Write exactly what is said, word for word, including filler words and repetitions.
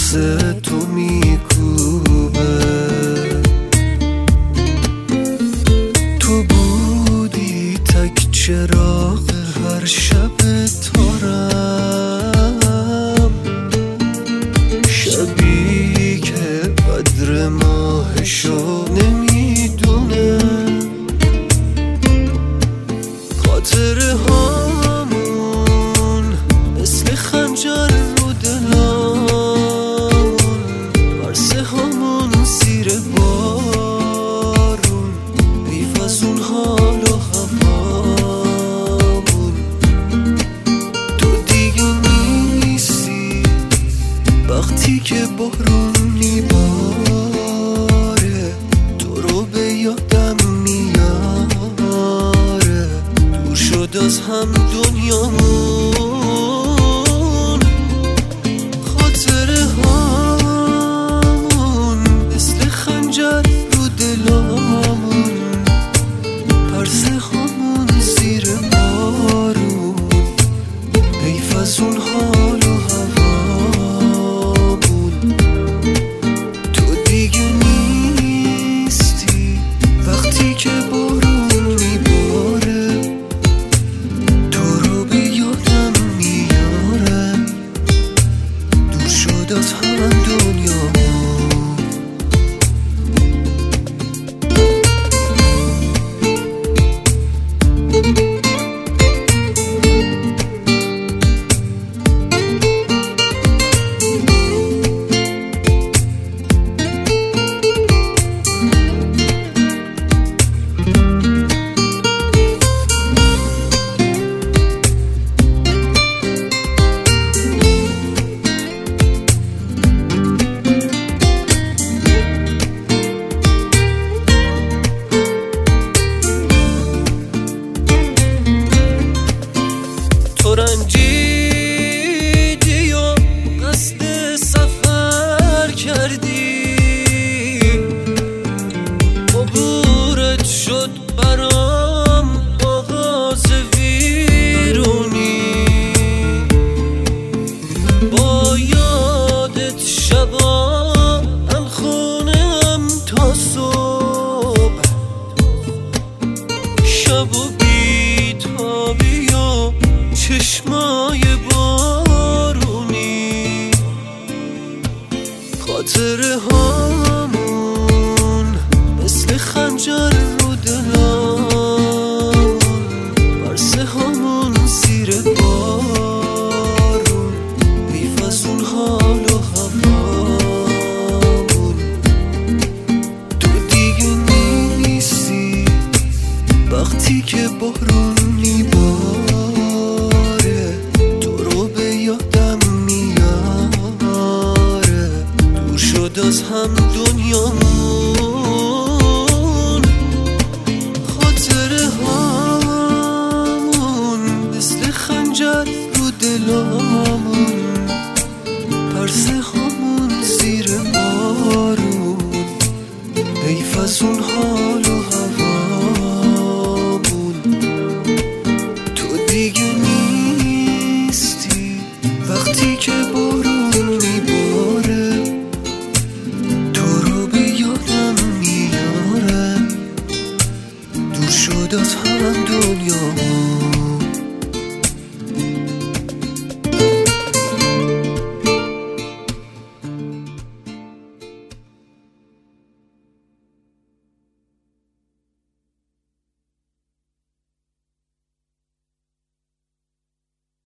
واسه تو میکوبه. تو بودی تک چراغ هر شب تارم، شبی که بدر ماهشو نمیدونه. خاطره هامون مثل خنجر رو دلامون، برسه هامون زیر بارون، حیف از اون حال و هوامون. تو دیگه نیستی وقتی که بارون میباره، تو رو به یادم میاره. دور شد از هم دنیامون، خاطره هامون مثل خنجر رو دلامون، پرسه هامون زیر بارون، حیف از اون حال و هوامون. تو دیگه نیستی وقتی که بارون میباره، تو رو به یادم میاره. دور شد از هم دنیامون. تو رنجیدی و قصد سفر کردی، عبورت شد برام آغاز ویرونی. با یادت شبا هم خونم تا صبح، شب و بیتابی و چشمای بارونی. خاطره هامون مثل خنجر رو دلامون، برسه هامون زیر بارون، حیف از اون حال و هوامون. تو دیگه نیستی وقتی که بارون میباره، تو رو به یادم میاره. دور شد از هم دنیامون، خاطره هامون مثل خنجر رو دلامون، پرسه